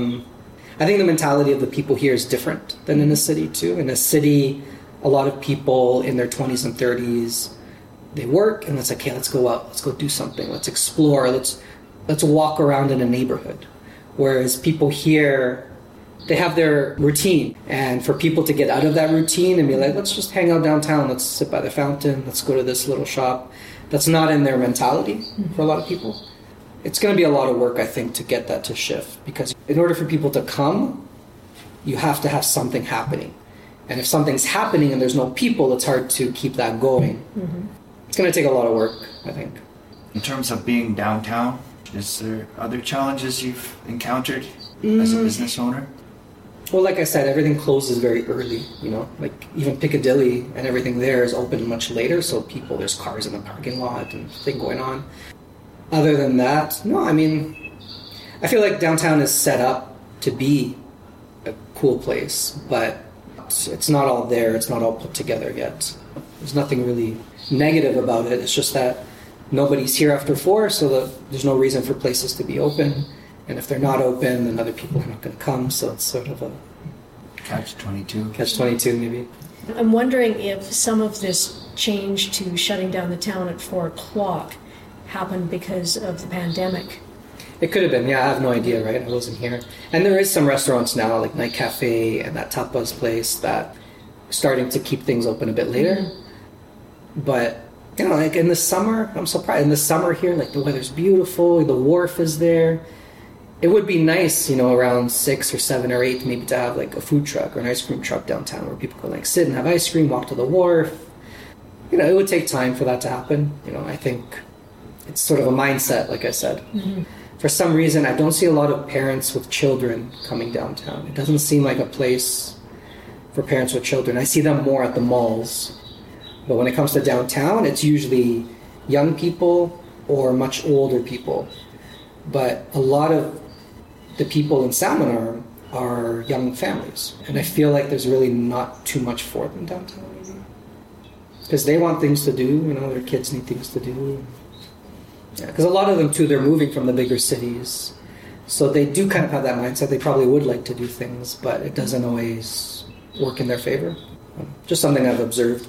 I think the mentality of the people here is different than in the city too. In the city, a lot of people in their 20s and 30s, they work and it's like, okay, let's go out, let's go do something, let's explore, let's walk around in a neighborhood. Whereas people here, they have their routine. And for people to get out of that routine and be like, let's just hang out downtown, let's sit by the fountain, let's go to this little shop, that's not in their mentality for a lot of people. It's going to be a lot of work, I think, to get that to shift. Because in order for people to come, you have to have something happening. And if something's happening and there's no people, it's hard to keep that going. Mm-hmm. It's going to take a lot of work, I think.
In terms of being downtown, is there other challenges you've encountered as a business owner?
Well, like I said, everything closes very early, you know, like even Piccadilly and everything there is open much later. So there's cars in the parking lot and thing going on. Other than that, no, I mean, I feel like downtown is set up to be a cool place, but it's not all there. It's not all put together yet. There's nothing really negative about it. It's just that nobody's here after 4, so that there's no reason for places to be open. And if they're not open, then other people are not going to come. So it's sort of a
Catch-22.
Catch-22, maybe.
I'm wondering if some of this change to shutting down the town at 4 o'clock happened because of the pandemic.
It could have been. Yeah, I have no idea, right? I wasn't here. And there is some restaurants now, like Night Cafe and that tapas place, that are starting to keep things open a bit later. Mm-hmm. But, you know, like in the summer, I'm surprised. In the summer here, like the weather's beautiful, the wharf is there. It would be nice, you know, around 6 or 7 or 8 maybe to have like a food truck or an ice cream truck downtown where people can like sit and have ice cream, walk to the wharf. You know, it would take time for that to happen. You know, I think it's sort of a mindset, like I said. Mm-hmm. For some reason, I don't see a lot of parents with children coming downtown. It doesn't seem like a place for parents with children. I see them more at the malls. But when it comes to downtown, it's usually young people or much older people. But a lot of the people in Salmon Arm are young families. And I feel like there's really not too much for them downtown. Because they want things to do, you know, their kids need things to do. Yeah, because a lot of them, too, they're moving from the bigger cities. So they do kind of have that mindset. They probably would like to do things, but it doesn't always work in their favor. Just something I've observed.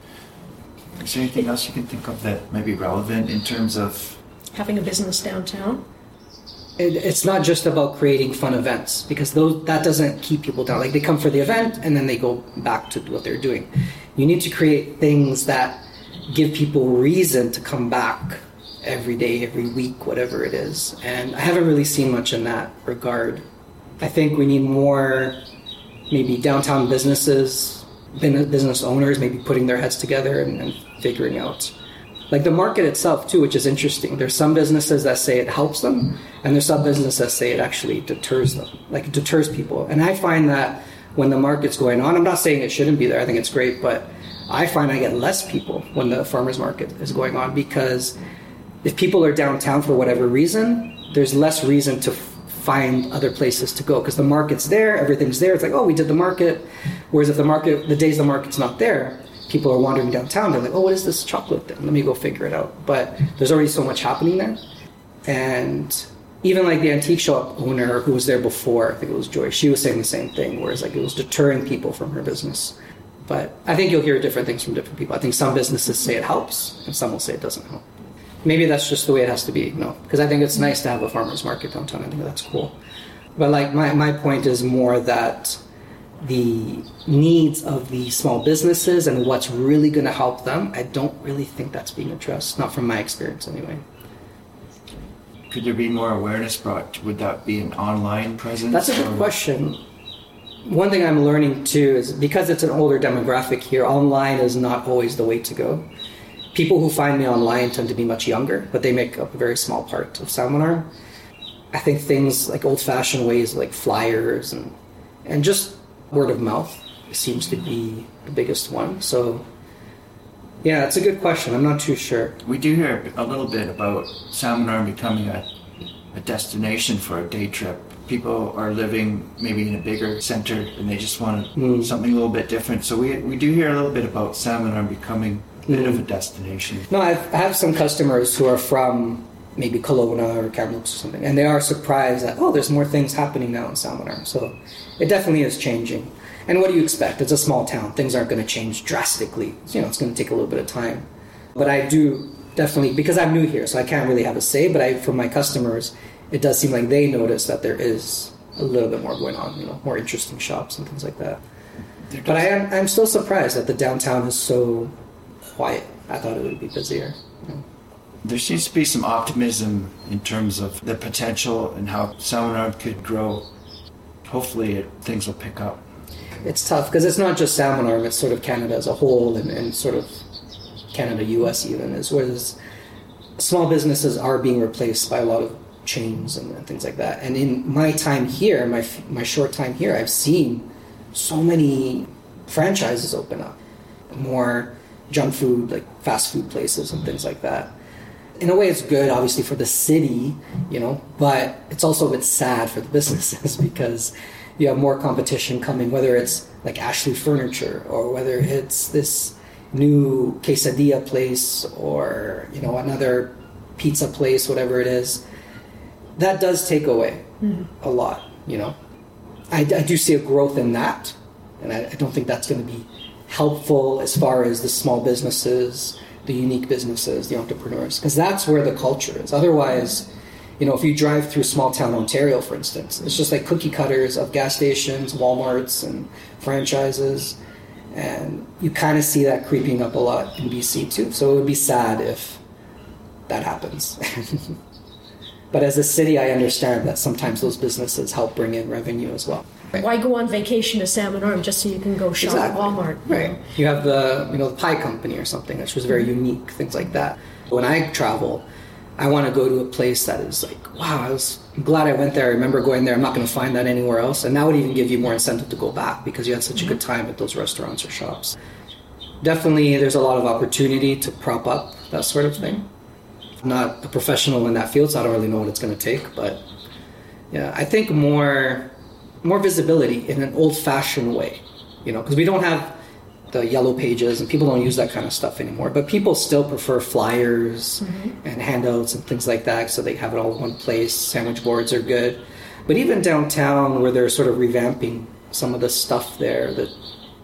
Is there anything else you can think of that may be relevant in terms of
having a business downtown?
It's not just about creating fun events, because that doesn't keep people down. Like, they come for the event and then they go back to what they're doing. You need to create things that give people reason to come back every day, every week, whatever it is. And I haven't really seen much in that regard. I think we need more maybe downtown business owners maybe putting their heads together and figuring out. Like the market itself too, which is interesting. There's some businesses that say it helps them, and there's some businesses that say it actually deters them. Like it deters people. And I find that when the market's going on, I'm not saying it shouldn't be there, I think it's great, but I find I get less people when the farmers market is going on, because if people are downtown for whatever reason, there's less reason to find other places to go, because the market's there, everything's there. It's like, oh, we did the market. Whereas if the days the market's not there, people are wandering downtown. They're like, oh, what is this chocolate thing? Let me go figure it out. But there's already so much happening there. And even like the antique shop owner who was there before, I think it was Joy, she was saying the same thing, whereas like it was deterring people from her business. But I think you'll hear different things from different people. I think some businesses say it helps, and some will say it doesn't help. Maybe that's just the way it has to be, you know, because I think it's nice to have a farmer's market downtown. I think that's cool. But like my point is more that the needs of the small businesses and what's really going to help them, I don't really think that's being addressed, not from my experience anyway.
Could there be more awareness brought? Would that be an online presence?
That's a good question. One thing I'm learning too is because it's an older demographic here, online is not always the way to go. People who find me online tend to be much younger, but they make up a very small part of Salmon Arm. I think things like old-fashioned ways like flyers and just word of mouth seems to be the biggest one. So, yeah, it's a good question. I'm not too sure.
We do hear a little bit about Salmon Arm becoming a destination for a day trip. people are living maybe in a bigger center and they just want something a little bit different. So we do hear a little bit about Salmon Arm becoming a bit of a destination.
No, I have some customers who are from maybe Kelowna or Kamloops or something, and they are surprised that, there's more things happening now in Salmon Arm. So it definitely is changing. And what do you expect? It's a small town. Things aren't going to change drastically. It's going to take a little bit of time. But I do definitely, because I'm new here, so I can't really have a say, but from my customers, it does seem like they notice that there is a little bit more going on, more interesting shops and things like that. But I'm still surprised that the downtown is so quiet. I thought it would be busier.
There seems to be some optimism in terms of the potential and how Salmon Arm could grow. Hopefully things will pick up.
It's tough because it's not just Salmon Arm, it's sort of Canada as a whole and sort of Canada, US even, is where small businesses are being replaced by a lot of chains and things like that. And in my time here, my short time here, I've seen so many franchises open up. More junk food, like fast food places and things like that. In a way, it's good, obviously, for the city, but it's also a bit sad for the businesses because you have more competition coming, whether it's like Ashley Furniture or whether it's this new quesadilla place or, another pizza place, whatever it is. That does take away a lot, I do see a growth in that, and I don't think that's going to be helpful as far as the small businesses, the unique businesses, the entrepreneurs, because that's where the culture is. Otherwise, if you drive through small town Ontario, for instance, it's just like cookie cutters of gas stations, Walmarts, and franchises, and you kind of see that creeping up a lot in BC too. So it would be sad if that happens. But as a city, I understand that sometimes those businesses help bring in revenue as well.
Right. Why go on vacation to Salmon Arm just so you can go shop at Walmart?
Right. You have the pie company or something, which was very unique, things like that. When I travel, I want to go to a place that is like, wow, I'm glad I went there. I remember going there. I'm not going to find that anywhere else. And that would even give you more incentive to go back because you had such a good time at those restaurants or shops. Definitely, there's a lot of opportunity to prop up that sort of thing. I'm not a professional in that field, so I don't really know what it's going to take. But yeah, I think more visibility in an old-fashioned way, because we don't have the yellow pages and people don't use that kind of stuff anymore. But people still prefer flyers and handouts and things like that, so they have it all in one place. Sandwich boards are good. But even downtown, where they're sort of revamping some of the stuff there, the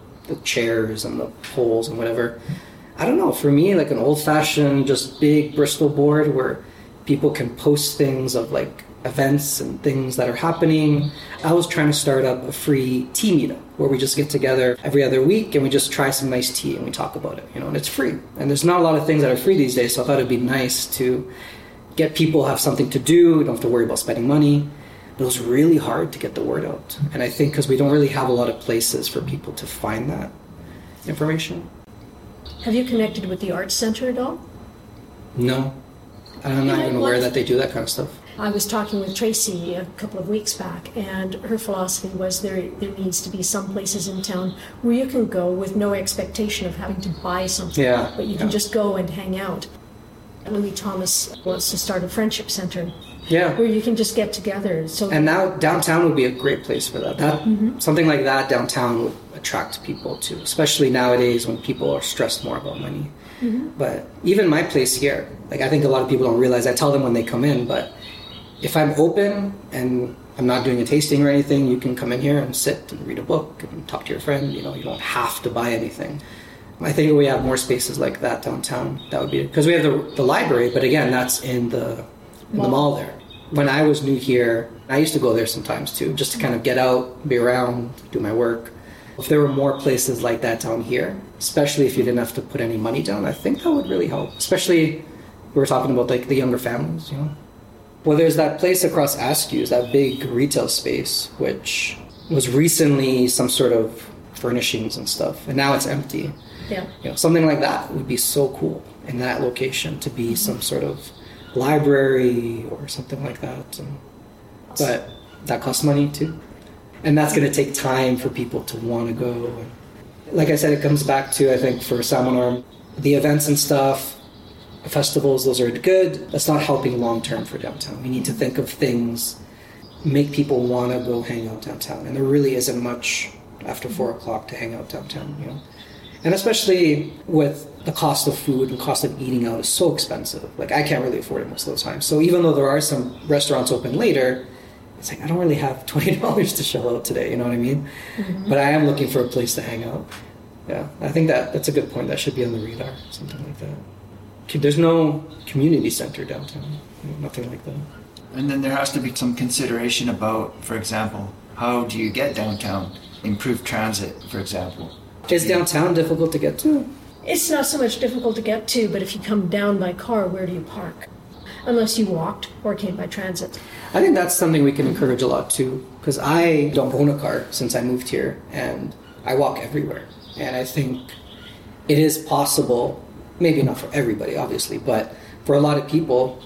chairs and the poles and whatever, I don't know, for me, like an old-fashioned, just big Bristol board where people can post things of like events and things that are happening. I was trying to start up a free tea meetup where we just get together every other week and we just try some nice tea and we talk about it, and it's free. And there's not a lot of things that are free these days, so I thought it'd be nice to get people to have something to do. We don't have to worry about spending money. But it was really hard to get the word out. And I think because we don't really have a lot of places for people to find that information.
Have you connected with the Arts Center at all?
No. I'm not even aware that they do that kind of stuff.
I was talking with Tracy a couple of weeks back, and her philosophy was there needs to be some places in town where you can go with no expectation of having to buy something, but you can just go and hang out. Louis Thomas wants to start a friendship center where you can just get together. And
now downtown would be a great place for that. Something like that downtown would attract people too, especially nowadays when people are stressed more about money. But even my place here, like I think a lot of people don't realize, I tell them when they come in, but if I'm open and I'm not doing a tasting or anything, you can come in here and sit and read a book and talk to your friend. You don't have to buy anything. I think if we have more spaces like that downtown, that would be it. Because we have the library, but again, that's in the mall there. When I was new here, I used to go there sometimes too, just to kind of get out, be around, do my work. If there were more places like that down here, especially if you didn't have to put any money down, I think that would really help. Especially, we were talking about like the younger families, Well, there's that place across Askew's, that big retail space, which was recently some sort of furnishings and stuff, and now it's empty.
Yeah.
Something like that would be so cool in that location to be some sort of library or something like that. But that costs money too. And that's going to take time for people to want to go. And like I said, it comes back to, I think, for Salmon Arm, the events and stuff, festivals, those are good. That's not helping long term for downtown. We need to think of things make people want to go hang out downtown. And there really isn't much after 4 o'clock to hang out downtown, you know. And especially with the cost of food and cost of eating out is so expensive. Like, I can't really afford it most of the time. So even though there are some restaurants open later, it's like, I don't really have $20 to shell out today, you know what I mean? Mm-hmm. But I am looking for a place to hang out. Yeah, I think that's a good point. That should be on the radar, something like that. There's no community center downtown, nothing like that.
And then there has to be some consideration about, for example, how do you get downtown? Improved transit, for example.
Is downtown difficult to get to?
It's not so much difficult to get to, but if you come down by car, where do you park? Unless you walked or came by transit.
I think that's something we can encourage a lot too, because I don't own a car since I moved here, and I walk everywhere. And I think it is possible, maybe not for everybody, obviously, but for a lot of people,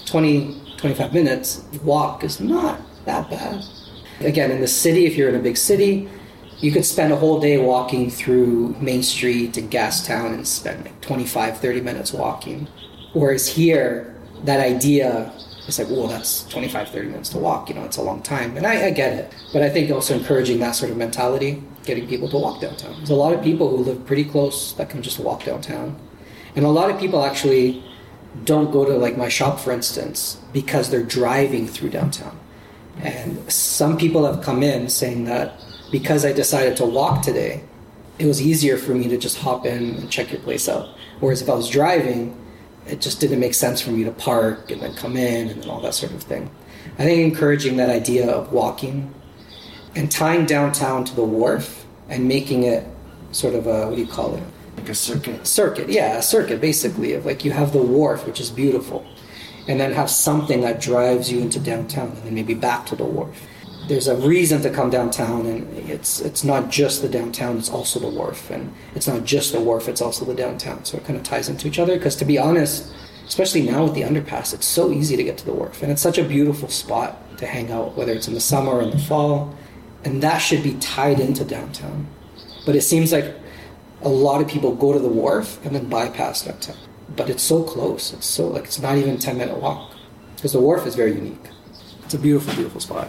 20-25 minutes walk is not that bad. Again, in the city, if you're in a big city, you could spend a whole day walking through Main Street and Gastown and spend like 25-30 minutes walking. Whereas here, that idea is like, well, that's 25-30 minutes to walk, you know, it's a long time. And I get it. But I think also encouraging that sort of mentality, getting people to walk downtown. There's a lot of people who live pretty close that can just walk downtown. And a lot of people actually don't go to like my shop, for instance, because they're driving through downtown. And some people have come in saying that because I decided to walk today, it was easier for me to just hop in and check your place out. Whereas if I was driving, it just didn't make sense for me to park and then come in and all that sort of thing. I think encouraging that idea of walking and tying downtown to the wharf and making it sort of a, what do you call it?
Like a circuit.
Circuit, yeah, a circuit basically. Of like you have the wharf, which is beautiful, and then have something that drives you into downtown and then maybe back to the wharf. There's a reason to come downtown, and it's not just the downtown, it's also the wharf. And it's not just the wharf, it's also the downtown. So it kind of ties into each other, because to be honest, especially now with the underpass, it's so easy to get to the wharf. And it's such a beautiful spot to hang out, whether it's in the summer or in the fall. And that should be tied into downtown. But it seems like a lot of people go to the wharf and then bypass downtown. But it's so close. It's so like it's not even a 10-minute walk. Because the wharf is very unique. It's a beautiful, beautiful spot.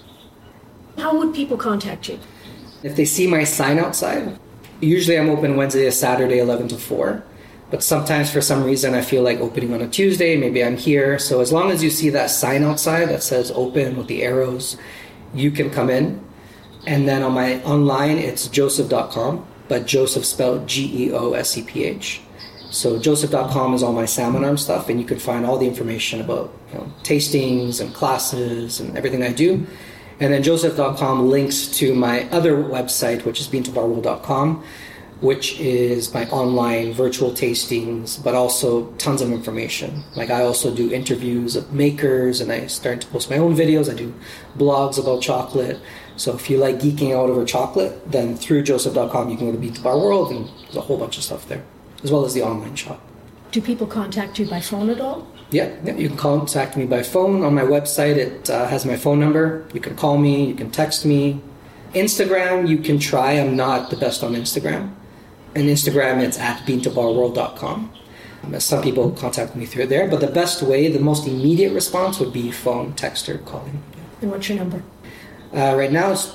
How would people contact you?
If they see my sign outside, usually I'm open Wednesday to Saturday, 11 to 4. But sometimes for some reason I feel like opening on a Tuesday, maybe I'm here. So as long as you see that sign outside that says open with the arrows, you can come in. And then on my online, it's joseph.com, but Joseph spelled Geoseph. So joseph.com is all my salmon arm stuff, and you can find all the information about, you know, tastings and classes and everything I do. And then joseph.com links to my other website, which is beantobarworld.com, which is my online virtual tastings, but also tons of information. Like I also do interviews of makers, and I start to post my own videos. I do blogs about chocolate. So if you like geeking out over chocolate, then through joseph.com you can go to Bean to Bar World, and there's a whole bunch of stuff there, as well as the online shop.
Do people contact you by phone at all?
Yeah, you can contact me by phone. On my website, it has my phone number. You can call me, you can text me. Instagram, you can try. I'm not the best on Instagram. And Instagram, it's at beantobarworld.com. Some people contact me through there, but the best way, the most immediate response would be phone, text, or calling.
And what's your number?
Right now it's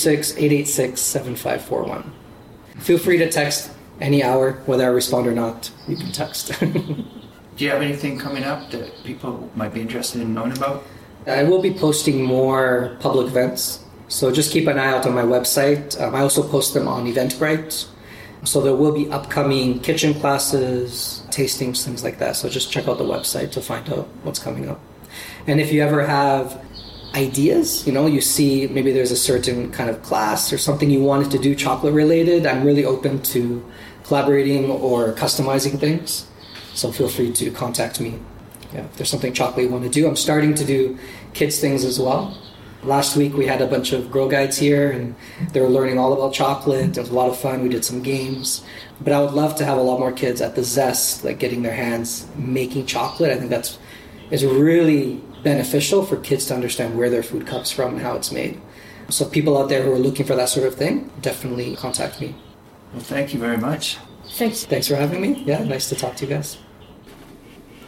236-886-7541. Feel free to text any hour, whether I respond or not. You can text.
Do you have anything coming up that people might be interested in knowing about?
I will be posting more public events, so just keep an eye out on my website. I also post them on Eventbrite. So there will be upcoming kitchen classes, tastings, things like that. So just check out the website to find out what's coming up. And if you ever have ideas, you know, you see maybe there's a certain kind of class or something you wanted to do chocolate related, I'm really open to collaborating or customizing things. So feel free to contact me. Yeah, if there's something chocolate you want to do. I'm starting to do kids things as well. Last week we had a bunch of Girl Guides here, and they were learning all about chocolate. It was a lot of fun. We did some games. But I would love to have a lot more kids at the Zest, like getting their hands making chocolate. I think that's is really beneficial for kids to understand where their food comes from and how it's made. So people out there who are looking for that sort of thing, definitely contact me.
Well, thank you very much.
Thanks.
Thanks for having me. Yeah, nice to talk to you guys.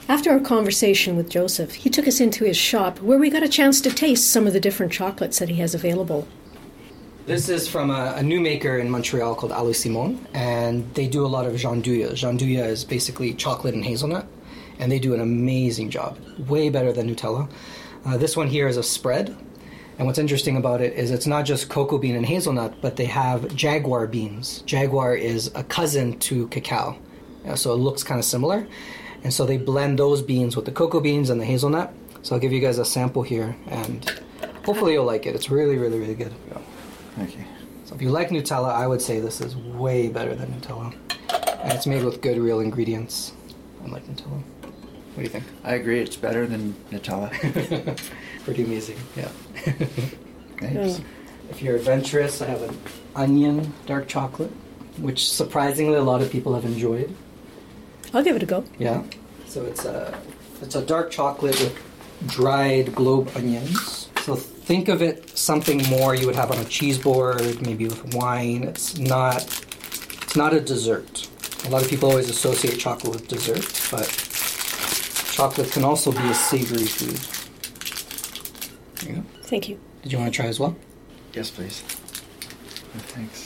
After our conversation with Joseph, he took us into his shop where we got a chance to taste some of the different chocolates that he has available.
This is from a new maker in Montreal called Allô Simon, and they do a lot of gianduja. Gianduja is basically chocolate and hazelnut, and they do an amazing job, way better than Nutella. This one here is a spread, and what's interesting about it is it's not just cocoa bean and hazelnut, but they have jaguar beans. Jaguar is a cousin to cacao, so it looks kind of similar, and so they blend those beans with the cocoa beans and the hazelnut. So I'll give you guys a sample here, and hopefully you'll like it. It's really, really, really good.
Okay.
So if you like Nutella, I would say this is way better than Nutella. And it's made with good, real ingredients, unlike Nutella. What do you think?
I agree, it's better than Nutella.
Pretty amazing, yeah.
Thanks.
If you're adventurous, I have an onion dark chocolate, which surprisingly a lot of people have enjoyed.
I'll give it a go.
Yeah. So it's a dark chocolate with dried globe onions. So think of it something more you would have on a cheese board, maybe with wine. It's not a dessert. A lot of people always associate chocolate with dessert, but chocolate can also be a savory food. There you go.
Thank you.
Did you want to try as well?
Yes, please. Thanks.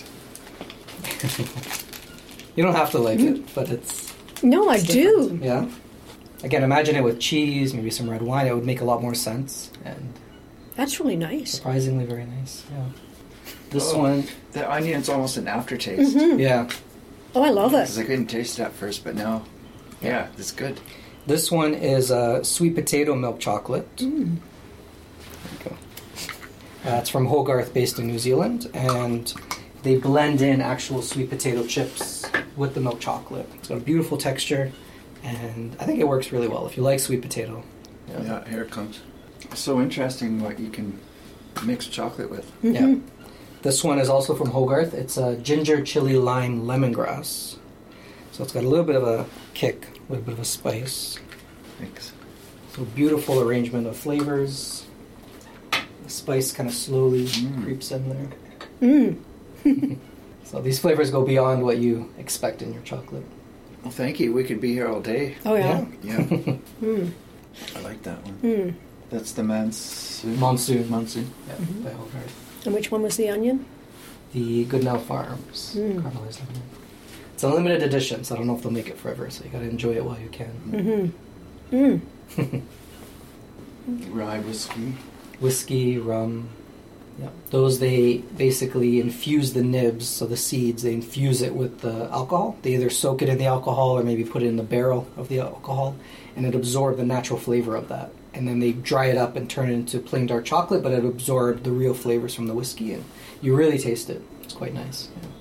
You don't have to like it, but it's...
No, I do.
Yeah? Again, imagine it with cheese, maybe some red wine. It would make a lot more sense. And
that's really nice.
Surprisingly very nice, yeah. This one...
The onion's almost an aftertaste.
Mm-hmm.
Yeah.
Oh, I love it.
Because I couldn't taste it at first, but now, yeah, it's good.
This one is a sweet potato milk chocolate. There you go. It's from Hogarth, based in New Zealand, and they blend in actual sweet potato chips with the milk chocolate. It's got a beautiful texture, and I think it works really well if you like sweet potato.
Yeah, here it comes. It's so interesting what you can mix chocolate with.
Mm-hmm.
Yeah. This one is also from Hogarth. It's a ginger, chili, lime, lemongrass. So it's got a little bit of a kick, a little bit of a spice.
Thanks.
So beautiful arrangement of flavors. The spice kind of slowly creeps in there. So these flavors go beyond what you expect in your chocolate.
Well, thank you. We could be here all day.
Oh, yeah?
Yeah. I like that one. That's the Monsoon.
Yeah, by Hogarth.
And which one was the onion?
The Goodnow Farms caramelized onion. It's a limited edition, so I don't know if they'll make it forever, so you gotta enjoy it while you can.
Rye whiskey.
Whiskey, rum. Yeah. Those, they basically infuse the nibs, so the seeds, they infuse it with the alcohol. They either soak it in the alcohol or maybe put it in the barrel of the alcohol, and it absorbs the natural flavor of that. And then they dry it up and turn it into plain dark chocolate, but it absorbs the real flavors from the whiskey, and you really taste it. It's quite nice. Yeah.